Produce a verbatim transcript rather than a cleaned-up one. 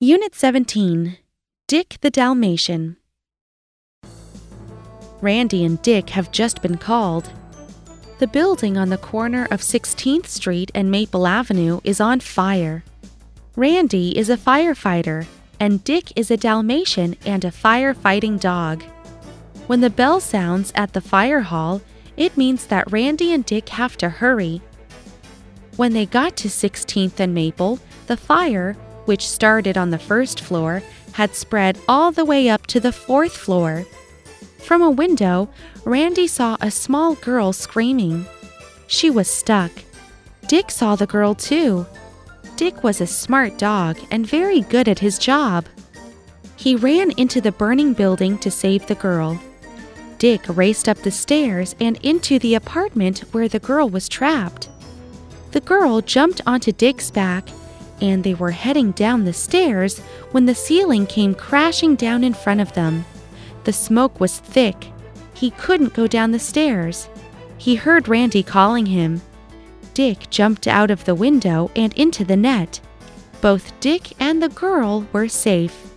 Unit seventeen, Dick the Dalmatian. Randy and Dick have just been called. The building on the corner of sixteenth Street and Maple Avenue is on fire. Randy is a firefighter, and Dick is a Dalmatian and a firefighting dog. When the bell sounds at the fire hall, it means that Randy and Dick have to hurry. When they got to sixteenth and Maple, the fire, which started on the first floor, had spread all the way up to the fourth floor. From a window, Randy saw a small girl screaming. She was stuck. Dick saw the girl too. Dick was a smart dog and very good at his job. He ran into the burning building to save the girl. Dick raced up the stairs and into the apartment where the girl was trapped. The girl jumped onto Dick's back, and they were heading down the stairs when the ceiling came crashing down in front of them. The smoke was thick. He couldn't go down the stairs. He heard Randy calling him. Dick jumped out of the window and into the net. Both Dick and the girl were safe.